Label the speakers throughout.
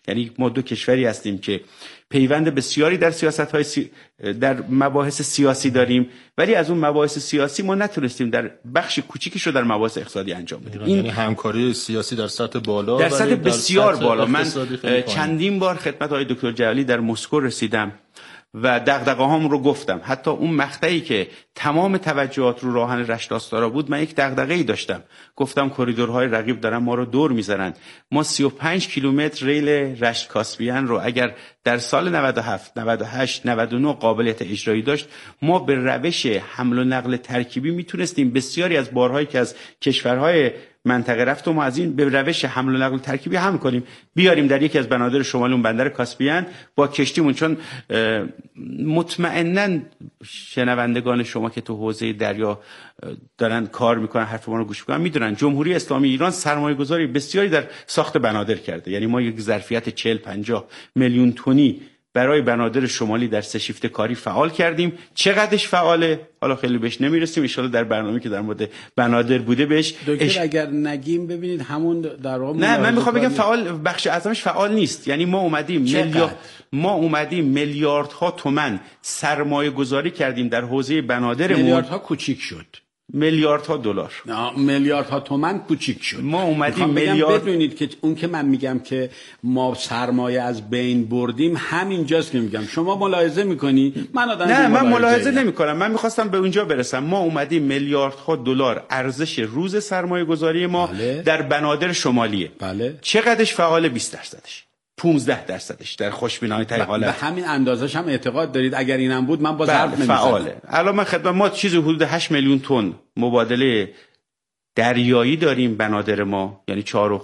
Speaker 1: یعنی ما دو کشوری هستیم که پیوند بسیاری در در مباحث سیاسی داریم، ولی از اون مباحث سیاسی ما نتونستیم در بخش کوچیکش رو در مباحث اقتصادی انجام بدیم.
Speaker 2: این یعنی همکاری سیاسی در سطح بالا،
Speaker 1: در سطح بسیار بالا. من
Speaker 2: چندین
Speaker 1: چندین بار خدمت آقای دکتر جلالی در مسکو رسیدم و دغدغه‌هام رو گفتم. حتی اون مقطعی که تمام توجهات رو راهن رشت آستارا بود، من یک دغدغه‌ای داشتم. گفتم کریدورهای رقیب دارن ما رو دور می‌زنن. ما 35 کیلومتر ریل رشت کاسپیان رو اگر در سال 97 98 99 قابلیت اجرایی داشت، ما به روش حمل و نقل ترکیبی میتونستیم بسیاری از بارهایی که از کشورهای منطقه رفت و ما از این به روش حمل و نقل ترکیبی هم کنیم، بیاریم در یکی از بنادر شمالی اون بندر کاسپیان با کشتیمون. چون مطمئناً شنوندگان شما که تو حوزه دریا دارن کار میکنن، حرف ما رو گوش میکنن، میدونن جمهوری اسلامی ایران سرمایه‌گذاری بسیاری در ساخت بنادر کرده. یعنی ما یک ظرفیت 40-50 میلیون تنی برای بنادر شمالی در سه شیفت کاری فعال کردیم. چقدرش فعاله حالا خیلی بهش نمیرسیم، ان شاءالله در برنامه‌ای که در مورد بنادر بوده بهش
Speaker 3: دکتر اگر نگیم ببینید همون در واقع
Speaker 1: نه، من میخوام بگم فعال، بخش اعظمش فعال نیست. یعنی ما اومدیم میلیاردها تومان سرمایه گذاری کردیم در حوزه بنادرمون.
Speaker 3: میلیاردها کوچیک شد،
Speaker 1: میلیاردها دلار،
Speaker 3: میلیاردها تومان کوچیک شد.
Speaker 1: ما اومدیم میلیارد.
Speaker 3: بدونید که اون که من میگم که ما سرمایه از بین بردیم همینجاست که میگم شما ملاحظه میکنی من آدم
Speaker 1: نه، من ملاحظه نمیکنم. من میخواستم به اونجا برسم. ما اومدیم میلیاردها دلار ارزش روز سرمایه گذاری ما در بنادر شمالیه.
Speaker 3: بله.
Speaker 1: چقدرش فعال؟ 20%ش، 15% در خوشبینانه ترین حالت.
Speaker 3: به همین اندازش هم اعتقاد دارید اگر اینم بود من باز حرف نمی‌زدم.
Speaker 1: فعاله. الان من خدمت ما چیزی حدود 8 میلیون تن مبادله دریایی داریم بنادر ما، یعنی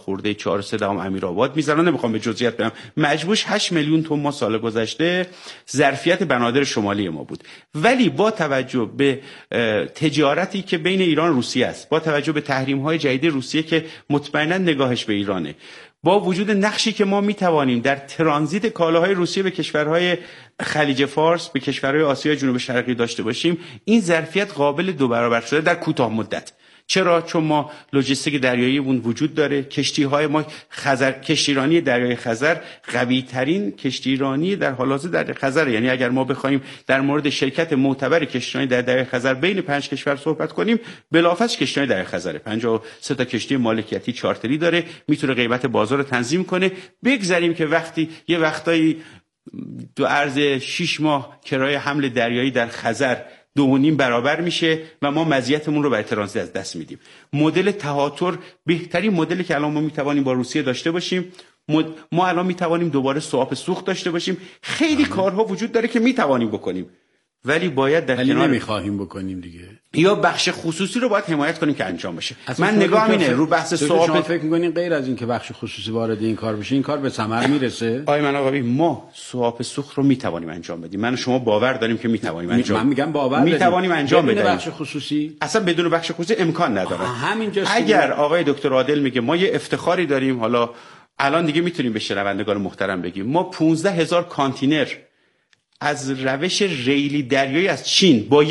Speaker 1: 4.3 امیرآباد میزنن. نمیخوام به جزئیات برم. مجموعش 8 میلیون تن ما سال گذشته ظرفیت بنادر شمالی ما بود. ولی با توجه به تجارتی که بین ایران و روسیه است، با توجه به تحریم‌های جدید روسیه که مطمئنا نگاهش به ایرانه، با وجود نقشی که ما میتوانیم در ترانزیت کالاهای روسیه به کشورهای خلیج فارس، به کشورهای آسیا جنوب شرقی داشته باشیم، این ظرفیت قابل 2 برابر شده در کوتاه مدت. چرا؟ چون ما لوجستیک دریاییمون وجود داره. کشتی‌های ما کشتیرانی دریای خزر قوی ترین کشتیرانی در حال حاضر در خزر. یعنی اگر ما بخوایم در مورد شرکت معتبر کشتیرانی در دریای خزر بین 5 کشور صحبت کنیم، بلافاصله کشتیرانی دریای خزر 53 تا کشتی مالکیتی چارتری داره، میتونه قیمت بازار رو تنظیم کنه. بگذاریم که یه وقتایی دو عرض 6 ماه کرایه حمل دریایی در خزر 2.5 برابر میشه و ما مزیتمون رو برای ترانزیت از دست میدیم. مدل تهاتر بهترین مدلی که الان ما میتوانیم با روسیه داشته باشیم. ما الان میتوانیم دوباره سواب سوخت داشته باشیم. خیلی کارها وجود داره که میتوانیم بکنیم، ولی باید در کنار
Speaker 3: نمیخواهیم بکنیم دیگه.
Speaker 1: یا بخش خصوصی رو باید حمایت کنیم که انجام بشه. من نگاهم اینه رو بحث سواب.
Speaker 3: شما فکر می‌کنین غیر از این که بخش خصوصی وارد این کار بشه این کار به ثمر میرسه؟
Speaker 1: آقای مناقبی، ما سواب سوخت رو میتوانیم انجام بدیم. من و شما باور داریم که میتوانیم انجام
Speaker 3: من میگم باور
Speaker 1: میتوانیم انجام بدیم.
Speaker 3: بخش خصوصی
Speaker 1: اصلا بدون بخش خصوصی امکان نداره.
Speaker 3: همینجاست.
Speaker 1: اگر آقای دکتر عادل میگه ما یه افتخاری داریم، حالا الان دیگه میتونیم به شنوندگان محترم بگیم ما 15,000 کانتینر از روش ریلی دریایی از چین با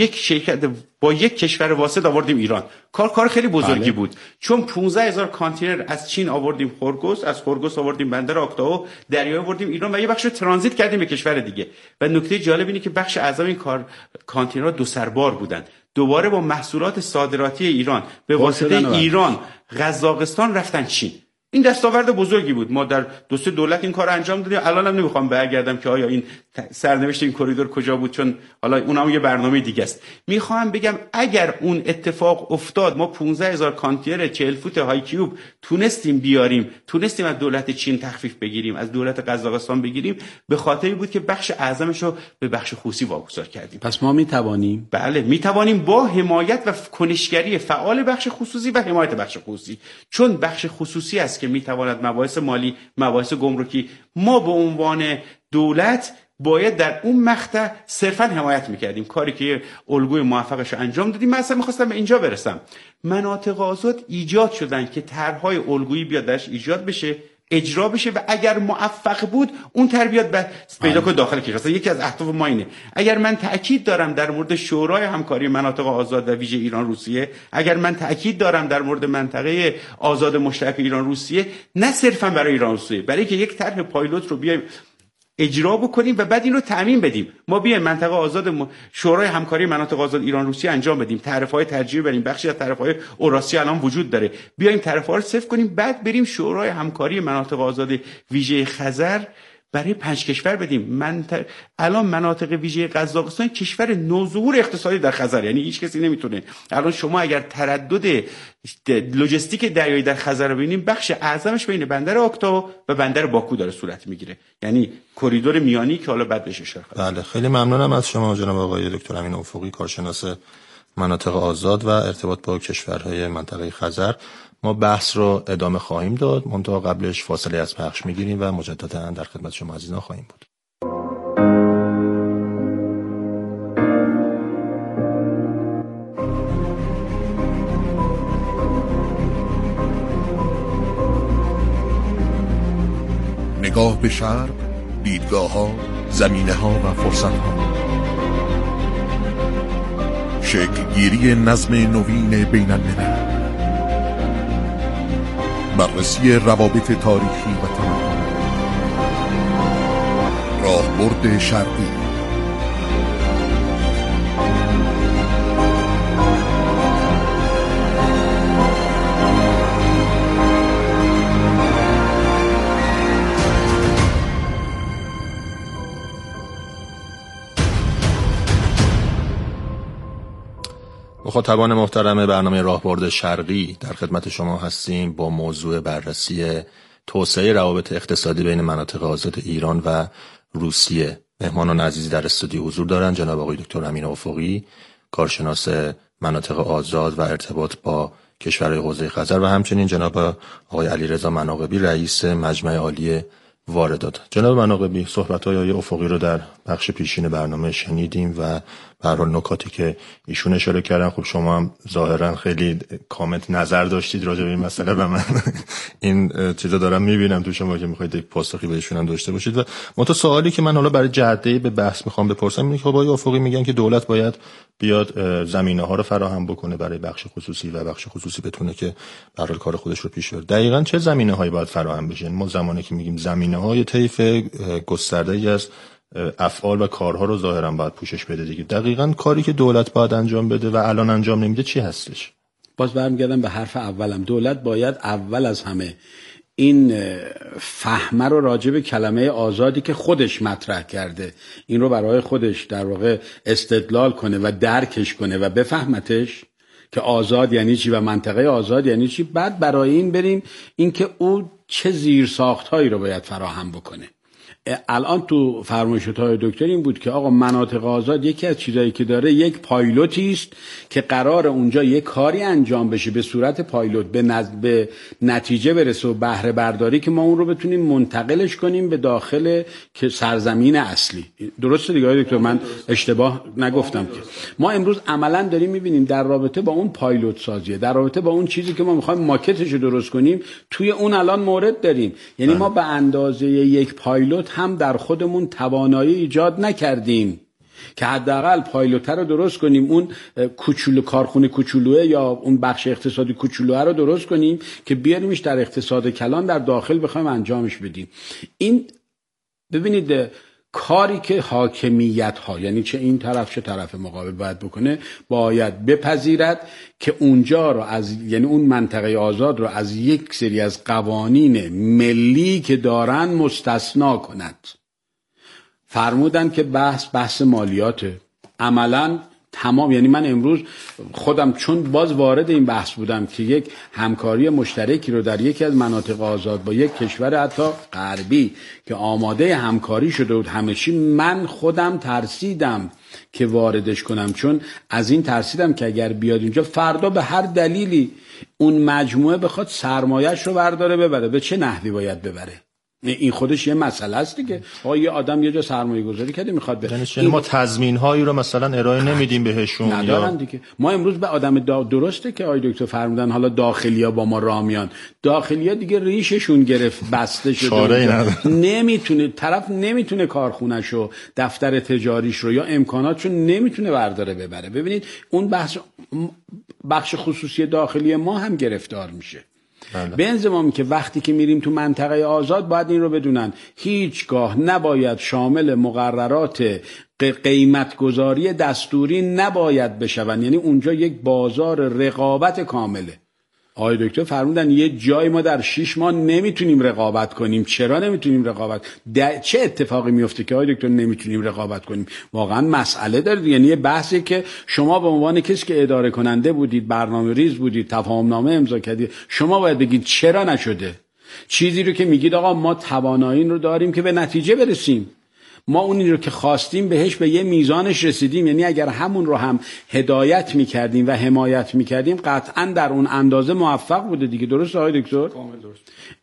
Speaker 1: یک کشور واسط آوردیم ایران. کار خیلی بزرگی بود، چون 15,000 کانتینر از چین آوردیم خرگوس، از خرگوس آوردیم بندر آکتاو، دریایی آوردیم ایران و یه بخش رو ترانزیت کردیم به کشور دیگه. و نکته جالب اینه که بخش اعظم این کانتینرها 2 سربار بودن، دوباره با محصولات صادراتی ایران به واسطه ایران قزاقستان رفتن چین. این دستاورد بزرگی بود. ما در 2-3 دولت این کار انجام دادیم. الانم نمیخوام برگردم که آیا این سرنوشت این کریدور کجا بود، چون حالا اونم یه برنامه دیگه است. میخوام بگم اگر اون اتفاق افتاد، ما 15,000 کانتینر 40 فوت های کیوب تونستیم بیاریم، تونستیم از دولت چین تخفیف بگیریم، از دولت قزاقستان بگیریم، به خاطری بود که بخش اعظمش رو به بخش خصوصی واگذار کردیم.
Speaker 3: پس ما میتوانیم،
Speaker 1: بله میتوانیم، با حمایت و کنشگری فعال بخش خصوصی و حمایت بخش خصوصی. چون بخش خصوصی است که میتواند مباحث مالی، مباحث گمرکی، ما به عنوان دولت باید در اون مقطع صرفا حمایت میکردیم، کاری که الگوی موفقش رو انجام دادیم. من اصلا میخواستم به اینجا برسم. مناطق آزاد ایجاد شدن که طرحهای الگویی بیاد درش ایجاد بشه، اجرا بشه و اگر موفق بود اون تربیت پیدا کنه داخل کشور. اصلا یکی از اهداف ما اینه. اگر من تاکید دارم در مورد شورای همکاری مناطق آزاد و ویژه ایران روسیه، اگر من تاکید دارم در مورد منطقه آزاد مشترک ایران روسیه، نه صرفا برای ایران روسیه، برای که یک طرح پایلوت رو بیایم اجرا بکنیم و بعد این رو تامین بدیم. ما بیایم منطقه آزاد شورای همکاری مناطق آزاد ایران روسیه انجام بدیم، تعرفه‌های ترجیحی بریم، بخشی از تعرفه‌های اوراسیا الان وجود داره، بیایم تعرفه‌ها رو صفر کنیم، بعد بریم شورای همکاری مناطق آزاد ویژه خزر برای 5 کشور بدیم. الان مناطق ویژه قزاقستان کشور نوظهور اقتصادی در خزر، یعنی هیچ کسی نمیتونه. الان شما اگر تردد لوجستیک دریایی در خزر رو ببینیم، بخش اعظمش بین بندر آکتا و بندر باکو داره صورت میگیره، یعنی کریدور میانی که حالا بعد بهش اشاره کنم.
Speaker 2: بله، خیلی ممنونم از شما جناب آقای دکتر امین افقی، کارشناس مناطق آزاد و ارتباط با کشورهای منطقه خزر. ما بحث رو ادامه خواهیم داد، منتها قبلش فاصله از پخش میگیریم و مجددا در خدمت شما عزیزان خواهیم بود.
Speaker 4: نگاه به شرق، دیدگاه ها، زمینه ها و فرصت ها، شکل گیری نظم نوین بین الملل، بررسی روابط تاریخی و تمدن، راهبرد شرقی.
Speaker 2: مخاطبان محترم برنامه راهبرد شرقی، در خدمت شما هستیم با موضوع بررسی توسعه روابط اقتصادی بین مناطق آزاد ایران و روسیه. مهمانان عزیزی در استودیو حضور دارند: جناب آقای دکتر امین افقی، کارشناس مناطق آزاد و ارتباط با کشورهای حوزه خزر، و همچنین جناب آقای علیرضا مناقبی، رئیس مجمع عالی واردات. جناب مناقبی، صحبت‌های آقای افقی رو در بخش پیشین برنامه شنیدیم و به هر حال نکاتی که ایشون اشاره کردن، خب شما هم ظاهرا خیلی کامنت نظر داشتید راجع به این مسئله و من این چیزا دارم میبینم تو شما که میخواید یک پاسخی بهشون هم داشته باشید. و منتها سوالی که من حالا برای جهته به بحث میخوام بپرسم اینه که خب آقای افقی میگن که دولت باید بیاد زمینه‌ها رو فراهم بکنه برای بخش خصوصی و بخش خصوصی بتونه که به هر حال کار خودش رو پیش ببره. دقیقاً چه زمینه‌هایی باید فراهم بشه؟ ما زمانی که میگیم زمینه‌های طیف گسترده‌ای از افعال و کارها رو ظاهرا باید پوشش بده دیگه. دقیقاً کاری که دولت باید انجام بده و الان انجام نمیده چی هستش؟
Speaker 3: باز برمیگردم به حرف اولم. دولت باید اول از همه این فهمه رو راجع به کلمه آزادی که خودش مطرح کرده، این رو برای خودش در واقع استدلال کنه و درکش کنه و بفهمتش که آزاد یعنی چی و منطقه آزاد یعنی چی. بعد برای این بریم این که او چه زیرساخت‌هایی رو باید فراهم بکنه. الان تو فرمایشات‌های دکتر این بود که آقا مناطق آزاد یکی از چیزایی که داره یک پایلوتی است که قرار اونجا یک کاری انجام بشه به صورت پایلوت به نتیجه برسه و بهره برداری که ما اون رو بتونیم منتقلش کنیم به داخل که سرزمین اصلی. درسته دیگه آقای دکتر؟ من اشتباه نگفتم که. ما امروز عملاً داریم می‌بینیم در رابطه با اون پایلوت سازیه، در رابطه با اون چیزی که ما می‌خوایم ماکتش رو درست کنیم، توی اون الان مورد داریم. یعنی ما به اندازه یک پایلوت هم در خودمون توانایی ایجاد نکردیم که حداقل پایلوت رو درست کنیم، اون کوچولو کارخونه کوچولوه یا اون بخش اقتصادی کوچولوه رو درست کنیم که بیاریمش در اقتصاد کلان در داخل بخوایم انجامش بدیم. این ببینید کاری که حاکمیت ها، یعنی چه این طرف چه طرف مقابل باید بکنه، باید بپذیرد که اونجا رو یعنی اون منطقه آزاد رو از یک سری از قوانین ملی که دارن مستثنا کند. فرمودن که بحث مالیاته. عملاً تمام، یعنی من امروز خودم چون باز وارد این بحث بودم که یک همکاری مشترکی رو در یکی از مناطق آزاد با یک کشور حتی غربی که آماده همکاری شده بود همه چی، من خودم ترسیدم که واردش کنم، چون از این ترسیدم که اگر بیاد اینجا فردا به هر دلیلی اون مجموعه بخواد سرمایه‌اش رو برداره ببره، به چه نحوی باید ببره؟ این خودش یه مسئله است دیگه. یه آدم یه جا سرمایه گذاری کرده میخواد
Speaker 2: یعنی ما تضمین هایی رو مثلا ارائه نمیدیم بهشون
Speaker 3: ندارن دیگه. ما امروز به آدم درسته که آقای دکتر فرمودن حالا داخلیا با ما رامیان، داخلیا دیگه ریششون گرفت بسته شده، نمیتونه طرف نمیتونه کارخونه‌شو دفتر تجاریش رو یا امکاناتشو نمیتونه برداره ببره. ببینید اون بخش خصوصی داخلی ما هم گرفتار میشه. به انضمام که وقتی که میریم تو منطقه آزاد باید این رو بدونن هیچگاه نباید شامل مقررات قیمتگذاری دستوری نباید بشون، یعنی اونجا یک بازار رقابت کامله. آقای دکتر فرمودن یه جای ما در 6 ماه نمیتونیم رقابت کنیم. چرا نمیتونیم رقابت؟ چه اتفاقی میفته که آقای دکتر نمیتونیم رقابت کنیم؟ واقعا مسئله داره، یعنی یه بحثی که شما به عنوان کسی که اداره کننده بودید، برنامه ریز بودید، تفاهمنامه امضا کردید، شما باید بگید چرا نشده. چیزی رو که میگید آقا ما توانایی رو داریم که به نتیجه برسیم، ما اونی رو که خواستیم بهش به یه میزانش رسیدیم، یعنی اگر همون رو هم هدایت میکردیم و حمایت میکردیم قطعا در اون اندازه موفق بوده دیگه. درست آقای دکتر؟
Speaker 1: کامل درست.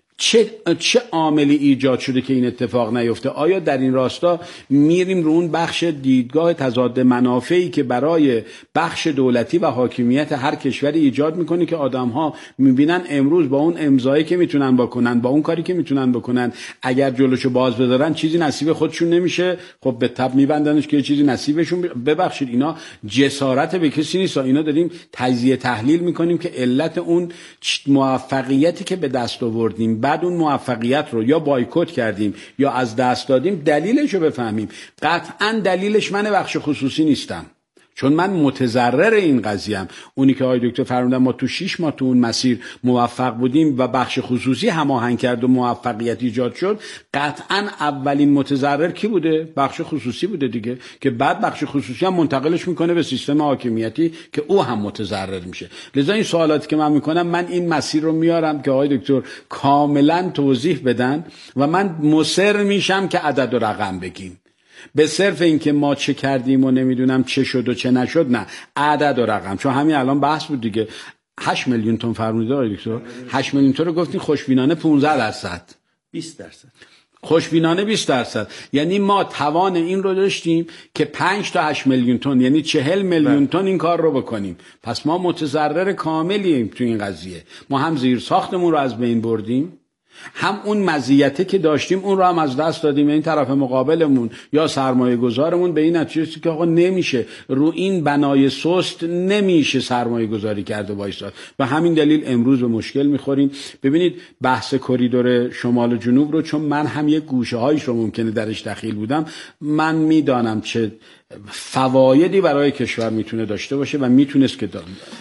Speaker 3: چه عاملی ایجاد شده که این اتفاق نیفته؟ آیا در این راستا میریم رو اون بخش دیدگاه تضاد منافعی که برای بخش دولتی و حاکمیت هر کشوری ایجاد میکنه که آدم‌ها میبینن امروز با اون امضایی که میتونن بکنن، با اون کاری که میتونن بکنن، اگر جلوشو باز بذارن چیزی نصیب خودشون نمیشه، خب به تب میبندنش که چیزی نصیبشون ببخشید اینا جسارت به کسی نیست. اینا داریم تجزیه تحلیل میکنیم که علت اون موفقیتی که به دست آوردیم بعد اون موفقیت رو یا بایکوت کردیم یا از دست دادیم، دلیلش رو بفهمیم. قطعا دلیلش من بخش خصوصی نیستم، چون من متضرر این قضیه‌ام. اونی که آقای دکتر فرمودن ما تو 6 ماه تو اون مسیر موفق بودیم و بخش خصوصی هماهنگ کرد و موفقیت ایجاد شد، قطعا اولین متضرر کی بوده؟ بخش خصوصی بوده دیگه، که بعد بخش خصوصی هم منتقلش میکنه به سیستم حاکمیتی که او هم متضرر میشه. لذا این سوالاتی که من میکنم، من این مسیر رو میارم که آقای دکتر کاملا توضیح بدن و من مصر میشم که عدد و رقم بگیم. به صرف این که ما چه کردیم و نمیدونم چه شد و چه نشد، نه، عدد و رقم. چون همین الان بحث بود دیگه، 8 میلیون تن فرموده آقای دکتر، 8 میلیون تن رو گفتین خوشبینانه 15%،
Speaker 1: 20%،
Speaker 3: خوشبینانه 20%. یعنی ما توان این رو داشتیم که 5 تا 8 میلیون تن یعنی 40 میلیون تن این کار رو بکنیم. پس ما متضرر کاملیم تو این قضیه. ما هم زیر ساختمون رو از بین بردیم، هم اون مزیتی که داشتیم اون رو هم از دست دادیم. این طرف مقابلمون یا سرمایه گذارمون به این نتیجه که آقا نمیشه رو این بنای سست نمیشه سرمایه گذاری کرده وایساد. به همین دلیل امروز به مشکل میخوریم. ببینید بحث کریدور شمال و جنوب رو، چون من هم یک گوشه هایش رو ممکنه درش دخیل بودم، من میدانم چه فوایدی برای کشور میتونه داشته باشه و میتونست که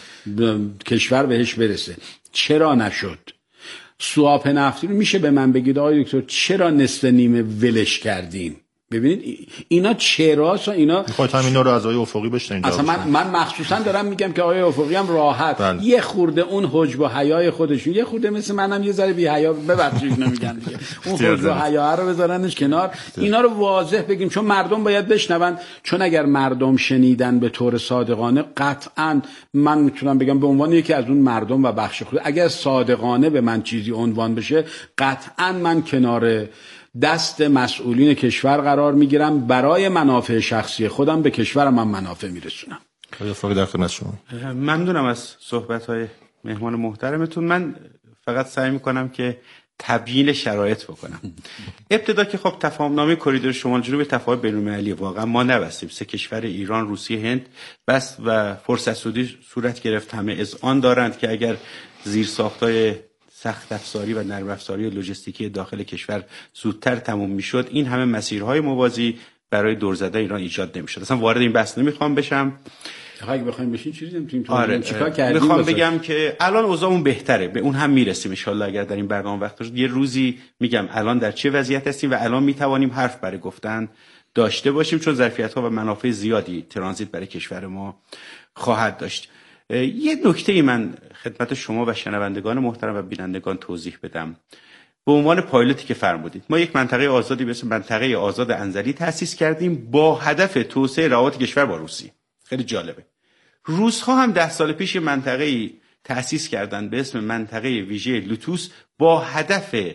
Speaker 3: کشور بهش برسه. چرا نشد؟ سواپ نفتی رو میشه به من بگید آقای دکتر چرا نصف نیمه ولش کردین؟ ببینید اینا چراست و اینا
Speaker 2: میخواید همینا رو از آقای افقی بشنوید.
Speaker 3: اصلا من مخصوصا دارم میگم که آقای افقی هم راحت یه خورده اون حجب و حیای خودشون، یه خورده مثل منم یه ذره بی حیا، ببخشید نمیگن دیگه، اون حجب و حیا رو بذارنش کنار، اینا رو واضح بگیم، چون مردم باید بشنون. چون اگر مردم شنیدن به طور صادقانه، قطعا من میتونم بگم به عنوان یکی از اون مردم و بخش خود، اگر صادقانه به من چیزی عنوان بشه، قطعا من کنار دست مسئولین کشور قرار میگیرم، برای منافع شخصی خودم به کشورم هم منافع میرسونم.
Speaker 2: در خدمت شما.
Speaker 1: ممنونم از صحبت‌های مهمان محترمتون. من فقط سعی میکنم که تبیین شرایط بکنم. ابتدا که خب تفاهمنامه کریدور شمال جنوب تفاهم بین‌المللی واقعا ما نبستیم، 3 کشور ایران، روسیه، هند بس و فرصت سودی صورت گرفت. همه اذعان دارند که اگر زیرساخت‌های سخت افزاری و نرم افزاری و لوجستیکی داخل کشور زودتر تموم میشد، این همه مسیرهای موازی برای دور زدن ایران ایجاد نمیشد. اصلا وارد این بحث نمیخوام بشم.
Speaker 3: اگه بخوایم بشین چیزی نمیتونیم
Speaker 1: آره.
Speaker 3: چیکار کردیم.
Speaker 1: میخوام بگم که الان اوضاعمون بهتره، به اون هم میرسیم ان شاءالله اگر در این برنامه وقت شد. یه روزی میگم الان در چه وضعیت هستیم و الان میتوانیم حرف برای گفتن داشته باشیم، چون ظرفیت‌ها و منافع زیادی ترانزیت برای کشور ما خواهد داشت. یه نکته من خدمت شما و شنوندگان محترم و بینندگان توضیح بدم. به عنوان پایلوتی که فرمودید، ما یک منطقه آزادی به اسم منطقه آزاد انزلی تأسیس کردیم با هدف توسعه روابط کشور با روسیه. خیلی جالبه. روس‌ها هم 10 سال پیش منطقه‌ای تأسیس کردن به اسم منطقه ویژه لوتوس با هدف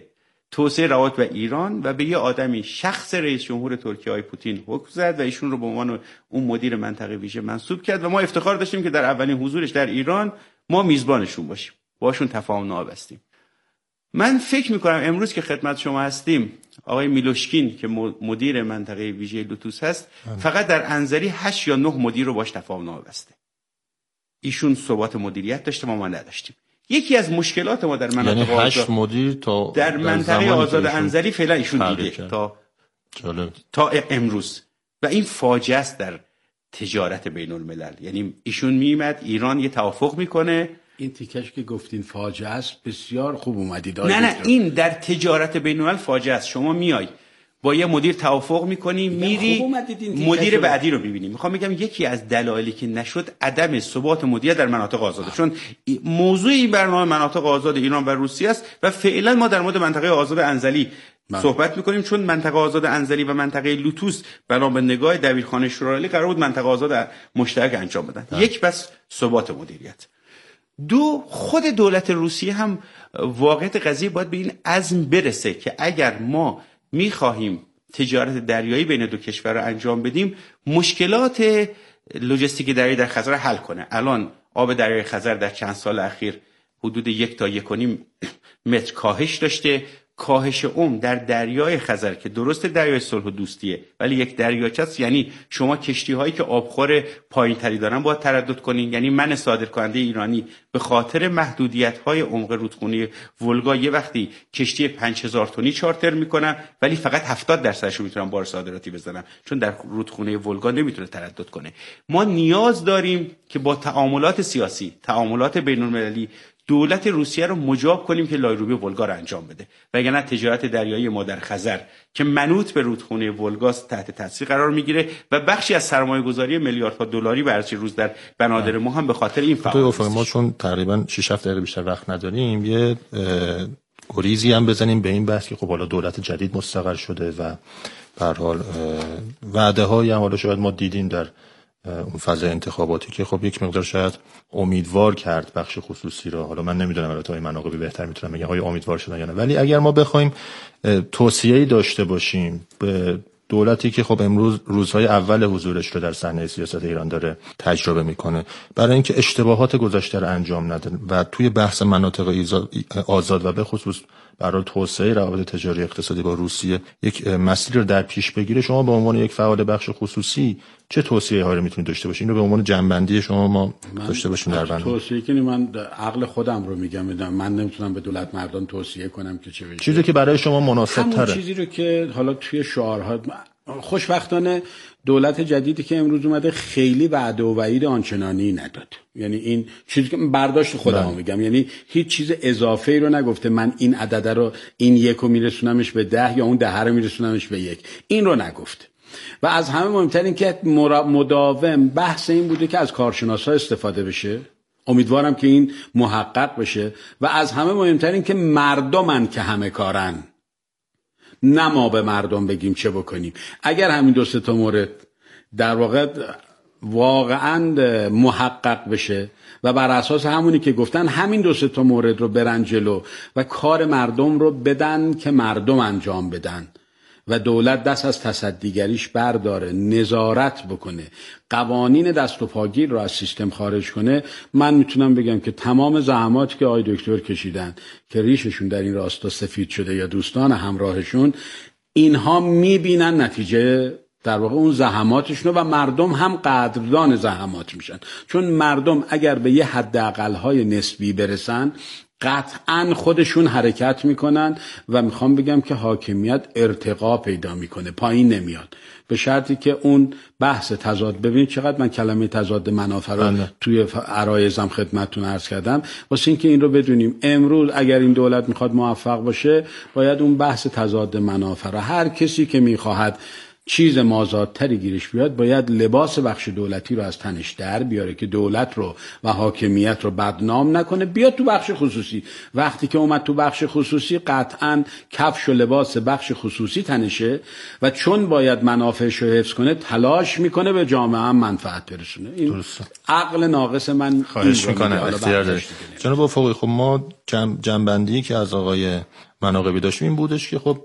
Speaker 1: توسعه روابط با ایران و به یه آدمی شخص رئیس جمهور ترکیه های پوتین حکم زد و ایشون رو به عنوان اون مدیر منطقه ویژه منصوب کرد و ما افتخار داشتیم که در اولین حضورش در ایران ما میزبانشون باشیم، باشون تفاهم بستیم. من فکر میکنم امروز که خدمت شما هستیم آقای میلوشکین که مدیر منطقه ویژه لوتوس هست فقط در انزلی 8 یا 9 مدیر رو باش تفاهم بسته. ایشون ثبات مدیریت داشته، ما نداشتیم. یکی از مشکلات ما در مناطق
Speaker 2: یعنی 8 مدیر تا
Speaker 1: در منطقه آزاد انزلی فعلا ایشون دیده تا امروز و این فاجعه است در تجارت بین الملل. یعنی ایشون میمد ایران یه توافق میکنه.
Speaker 3: این تیکش که گفتین فاجعه است بسیار خوب اومدید.
Speaker 1: نه این در تجارت بین الملل فاجعه است. شما میای با یه مدیر توافق میکنی میری مدیر بعدی رو میبینی. میخوام بگم یکی از دلایلی که نشد عدم ثبات مدیریت در مناطق آزاده، چون موضوع این برنامه مناطق آزاد ایران و روسیه است و فعلا ما در مورد منطقه آزاد انزلی صحبت میکنیم، چون منطقه آزاد انزلی و منطقه لوتوس بنا به نگاه دبیرخانه شورای قرار بود منطقه آزاد مشترک انجام بدن. یک بس ثبات مدیریت، دو خود دولت روسیه هم واقعیت قضیه باید به این عزم برسه که اگر ما میخواهیم تجارت دریایی بین دو کشور رو انجام بدیم مشکلات لوجستیک دریایی در خزر حل کنه. الان آب دریای خزر در چند سال اخیر حدود 1 تا 1.5 متر کاهش داشته. کاهش در دریای خزر که درست دریای صلح و دوستیه ولی یک دریاچه است، یعنی شما کشتی هایی که آبخور پایین تری دارن باید تردد کنین. یعنی من صادرکننده ایرانی به خاطر محدودیت های عمق رودخونه ولگا یه وقتی کشتی 5000 تنی چارتر میکنم ولی فقط 70% رو میتونم بار صادراتی بزنم، چون در رودخونه ولگا نمیتونه تردد کنه. ما نیاز داریم که با تعاملات سیاسی، تعاملات بین المللی دولت روسیه رو مجاب کنیم که لایروبی ولگا رو انجام بده، وگرنه تجارت دریایی ما در خزر که منوط به رودخونه ولگا تحت تاثیر قرار میگیره و بخشی از سرمایه‌گذاری میلیاردها دلاری برای روز در بنادر ما هم به خاطر این فعالیت
Speaker 2: ما چون تقریبا 6-7 دقیقه بیشتر وقت نداریم یه گریزی هم بزنیم به این بحث که خب حالا دولت جدید مستقر شده و به هر حال وعده‌هایی هم حالا شاید ما دیدیم در اون فاز انتخاباتی که خب یک مقدار شاید امیدوار کرد بخش خصوصی رو. حالا من نمیدونم البته این مناقبی بهتر میتونم بگم های امیدوار شدن یا نه، ولی اگر ما بخوایم توصیه‌ای داشته باشیم به دولتی که خب امروز روزهای اول حضورش رو در صحنه سیاست ایران داره تجربه میکنه برای اینکه اشتباهات گذشته رو انجام نده و توی بحث مناطق آزاد و به خصوص برای توسعه روابط تجاری اقتصادی با روسیه یک مسیر رو در پیش بگیره، شما به عنوان یک فعال بخش خصوصی چه توصیه هایی میتونید داشته باشین؟ اینو به عنوان جنبندی شما ما داشته باشیم در بند.
Speaker 3: توصیه که من عقل خودم رو میگم، من نمیتونم به دولت مردان توصیه کنم که چه بشه.
Speaker 2: چیزی که برای شما مناسب تره،
Speaker 3: چیزی رو که حالا توی شعارها خوشبختانه دولت جدیدی که امروز اومده خیلی وعده و وعید آنچنانی نداد. یعنی این چیزی که برداشت خودم میگم، یعنی هیچ چیز اضافه‌ای رو نگفته من این عدد رو این 1 رو میرسونمش به 10 یا اون 10 رو میرسونمش به 1، این رو نگفته. و از همه مهمتر این که مداوم بحث این بوده که از کارشناسا استفاده بشه. امیدوارم که این محقق بشه. و از همه مهمتر این که مردمن که همه کارن، نه ما به مردم بگیم چه بکنیم. اگر همین 2-3 تا مورد در واقع واقعا محقق بشه و بر اساس همونی که گفتن همین 2-3 تا مورد رو برن جلو و کار مردم رو بدن که مردم انجام بدن و دولت دست از تصدیگریش برداره، نظارت بکنه، قوانین دست و پاگیر رو از سیستم خارج کنه، من میتونم بگم که تمام زحماتی که آقای دکتر کشیدن که ریششون در این راستا سفید شده یا دوستان همراهشون، اینها میبینن نتیجه در واقع اون زحماتشون و مردم هم قدردان زحمات میشن. چون مردم اگر به یه حداقل‌های نسبی برسن قطعاً خودشون حرکت میکنن و میخوام بگم که حاکمیت ارتقا پیدا میکنه، پایین نمیاد، به شرطی که اون بحث تضاد. ببینید چقدر من کلمه تضاد منافع رو توی عرایزم خدمتتون عرض کردم، واسه اینکه این رو بدونیم امروز اگر این دولت میخواد موفق باشه باید اون بحث تضاد منافع رو هر کسی که میخواهد چیز مازادتری گیرش بیاد، باید لباس بخش دولتی رو از تنش در بیاره که دولت رو و حاکمیت رو بدنام نکنه، بیاد تو بخش خصوصی. وقتی که اومد تو بخش خصوصی قطعاً کفش و لباس بخش خصوصی تنشه و چون باید منافعش رو حفظ کنه تلاش میکنه به جامعه هم منفعت برسونه. این
Speaker 2: درسته.
Speaker 3: عقل ناقص من
Speaker 2: خواهش میکنم اختیار دارید. جناب افقی، خب ما جنبندی که از آقای مناقبی داشتیم این بودش که خب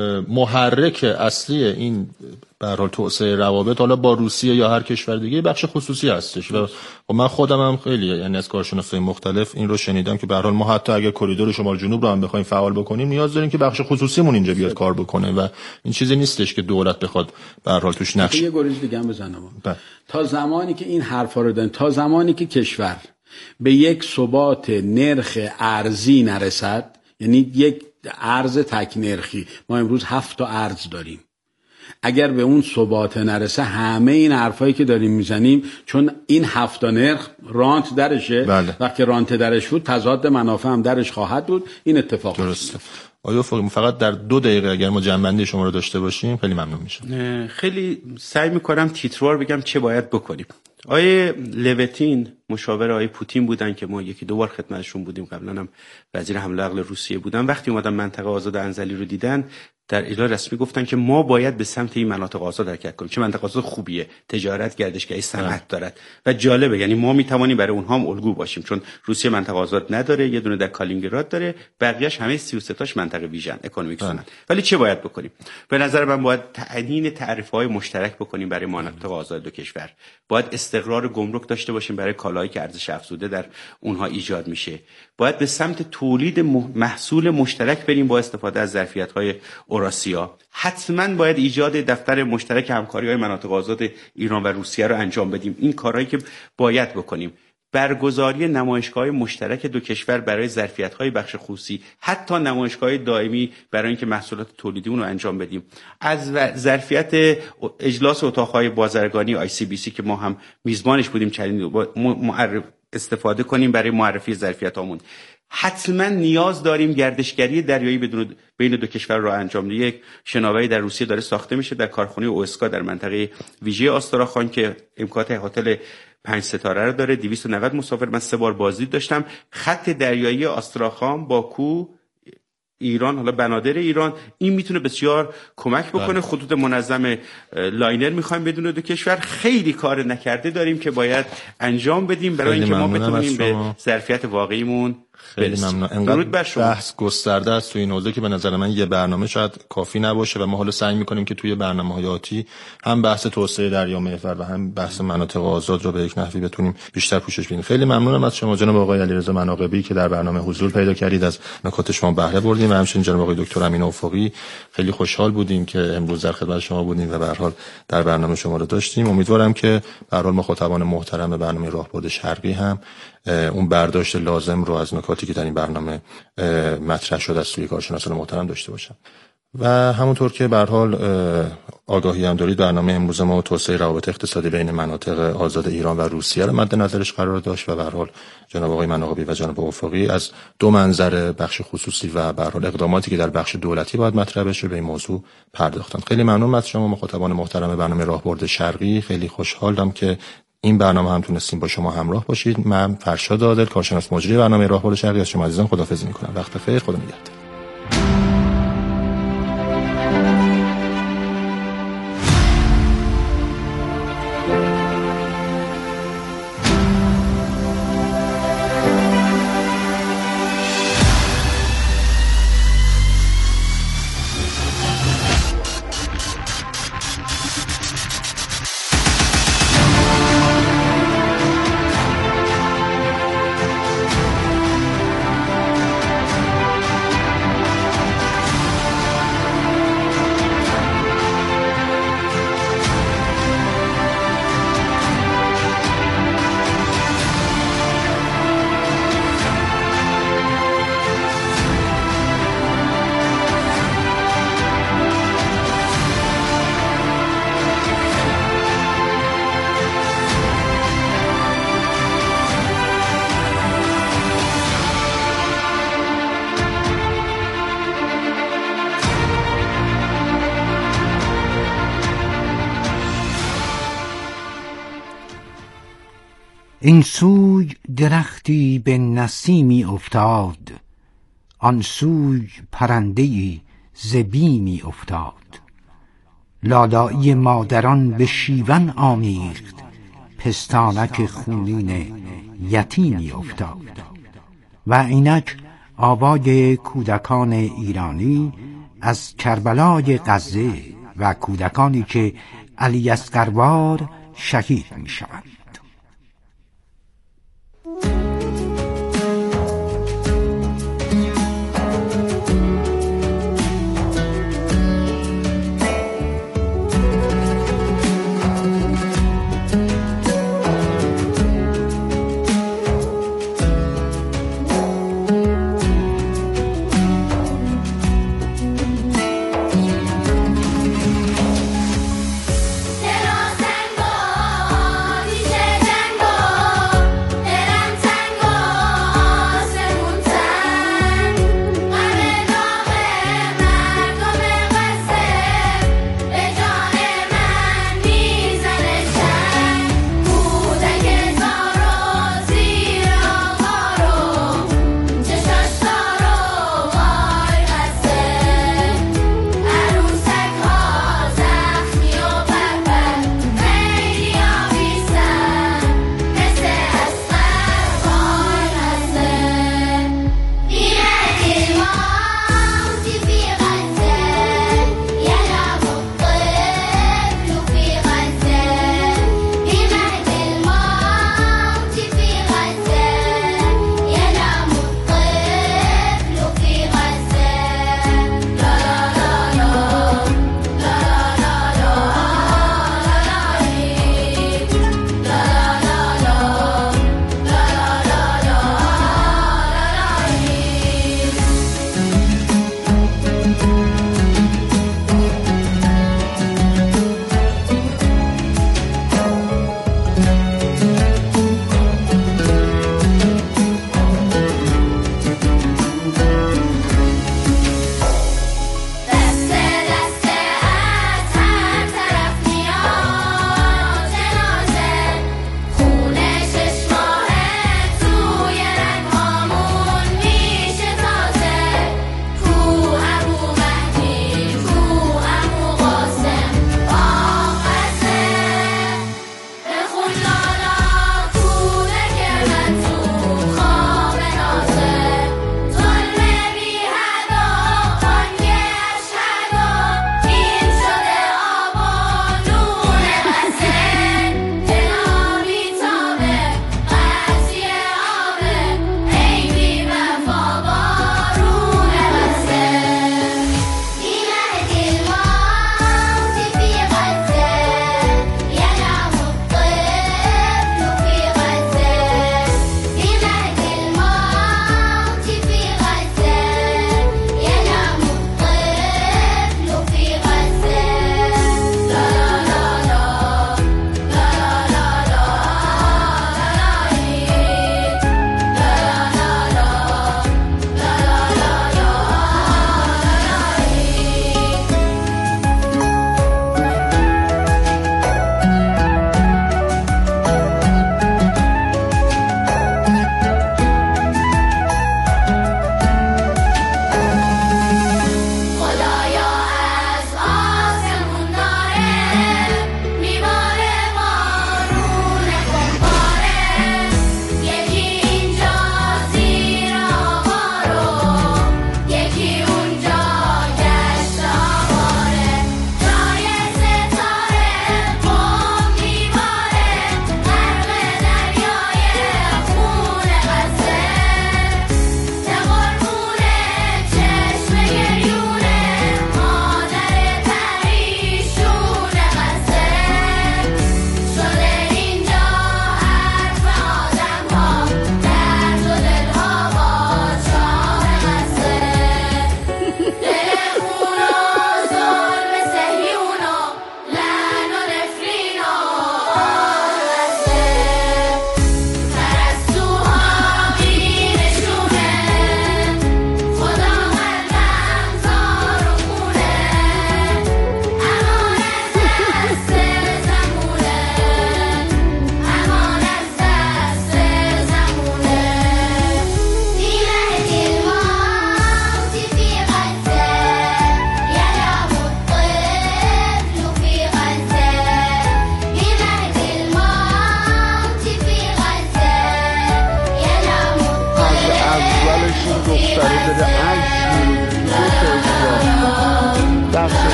Speaker 2: محرک اصلی این به هر حال توسعه روابط حالا با روسیه یا هر کشور دیگه بخش خصوصی هستش و من خودم هم خیلی یعنی از کارشناسای مختلف این رو شنیدم که به هر حال ما حتی اگر کریدور شمال جنوب رو هم بخوایم فعال بکنیم نیاز داریم که بخش خصوصیمون اینجا بیاد کار بکنه و این چیزی نیستش که دولت بخواد به هر حال توش نقش.
Speaker 3: یه گریز دیگه هم بزنم. تا زمانی که این حرفا رو دارن، تا زمانی که کشور به یک ثبات نرخ ارزی نرسد، یعنی یک ارز تک نرخی، ما امروز 7 تا ارز داریم، اگر به اون ثبات نرسه همه این حرفایی که داریم میزنیم، چون این 7 تا نرخ رانت درشه.
Speaker 2: بله.
Speaker 3: وقتی رانت درش بود تضاد منافع هم درش خواهد بود. این اتفاق
Speaker 2: درسته. آیا فقط در 2 دقیقه اگر ما جنبندی شما رو داشته باشیم خیلی ممنون میشم.
Speaker 1: خیلی سعی میکنم تیتروار بگم چه باید بکنیم. آیه لوتین مشاور آیه پوتین بودن که ما 1-2 بار خدمتشون بودیم، قبلا هم وزیر حمله عقل روسیه بودن. وقتی اومدن منطقه آزاد انزلی رو دیدن در اعلام رسمی گفتن که ما باید به سمت این مناطق آزاد حرکت کنیم، چه منطقه آزاد خوبیه، تجارت، گردشگری، صنعت دارد و جالبه، یعنی ما میتوانیم برای اونها هم الگو باشیم، چون روسیه منطقه آزاد نداره، یه دونه در کالینینگراد داره، بقیه‌اش همه 33 تاش منطقه ویژن اکونومیک زونن. ولی چه باید بکنیم؟ به نظر من باید تعیین تعرفه‌های مشترک بکنیم برای مناطق آزاد دو کشور. باید استقرار گمرک داشته باشیم برای کالاهایی که ارزش افزوده در اونها ایجاد میشه. باید به سمت تولید محصول مشترک بریم با استفاده از ظرفیت‌های اوراسیا. حتما باید ایجاد دفتر مشترک همکاری‌های مناطق آزاد ایران و روسیه رو انجام بدیم. این کارهایی که باید بکنیم. برگزاری نمایشگاه‌های مشترک دو کشور برای ظرفیت‌های بخش خصوصی، حتی نمایشگاه دائمی برای اینکه محصولات تولیدیمون رو انجام بدیم. از ظرفیت اجلاس اتاق‌های بازرگانی ICBC که ما هم میزبانش بودیم چندین استفاده کنیم برای معرفی ظرفیت‌هامون. حتما نیاز داریم گردشگری دریایی بین دو کشور رو انجام بدیم. یک شناوری در روسیه داره ساخته میشه در کارخانه اوسکا در منطقه ویژه آستراخان که امکانات هتل 5 ستاره رو داره. 290 مسافر. من 3 بار بازدید داشتم. خط دریایی آستراخان، باکو، ایران، حالا بنادر ایران، این میتونه بسیار کمک بکنه. خطوط منظم لاینر میخوایم بدون دو کشور. خیلی کار نکرده داریم که باید انجام بدیم برای اینکه ما بتونیم به ظرفیت واقعیمون
Speaker 2: خیلی ممنون. انقدر بحث گسترده است توی این حوزه که به نظر من یه برنامه شاید کافی نباشه و ما حالا سعی می‌کنیم که توی برنامه‌های آتی هم بحث توسعه دریامحور و هم بحث مناطق آزاد رو به یک نحوی بتونیم بیشتر پوشش بدیم. خیلی ممنونم از شما جناب آقای علیرضا مناقبی که در برنامه حضور پیدا کردید، از نکات شما بهره بردیم و همچنین جناب آقای دکتر امین افقی. خیلی خوشحال بودیم که امروز در خدمت شما بودیم و به هر حال در برنامه شما رو داشتیم. امیدوارم که به هر حال مخاطبان محترم برنامه راهبرد شرقی هم اون برداشت لازم رو از نکاتی که در این برنامه مطرح شده از سوی کارشناسان محترم داشته باشن. و همونطور که به هر حال آگاهی هم دارید، برنامه امروز ما توسعه روابط اقتصادی بین مناطق آزاد ایران و روسیه رو مد نظرش قرار داشت و به هر حال جناب آقای مناقبی و جناب افقی از 2 منظر بخش خصوصی و به هر حال اقداماتی که در بخش دولتی باید مطرح بشه به این موضوع پرداختن. خیلی ممنونم از شما مخاطبان محترم برنامه راهبرد شرقی. خیلی خوشحالم که این برنامه هم تونستیم با شما همراه باشید. من فرشاد عادل، کارشناس مجری برنامه راهبرد شرقی، از شما عزیزان خداحافظی می‌کنم. وقت بخیر، خدا نگهدار.
Speaker 5: این سوی درختی به نسیمی افتاد، آن سوی پرنده‌ای ز بیمی افتاد. لالایی مادران به شیون آمیخت، پستانک خونین یتیمی افتاد. و اینک آوای کودکان ایرانی از کربلای غزه و کودکانی که علی اصغروار شهید می شوند.
Speaker 6: Te lo tengo, dice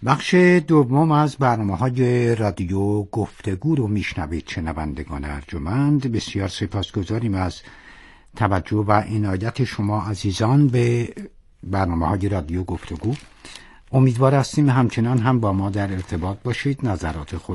Speaker 5: بخش دوم از برنامه‌های رادیو گفتگو رو میشنوید شنوندگان ارجمند. بسیار سپاسگزاریم از توجه و عنایت شما عزیزان به برنامه‌های رادیو گفتگو. امیدوار هستیم همچنان هم با ما در ارتباط باشید، نظرات خود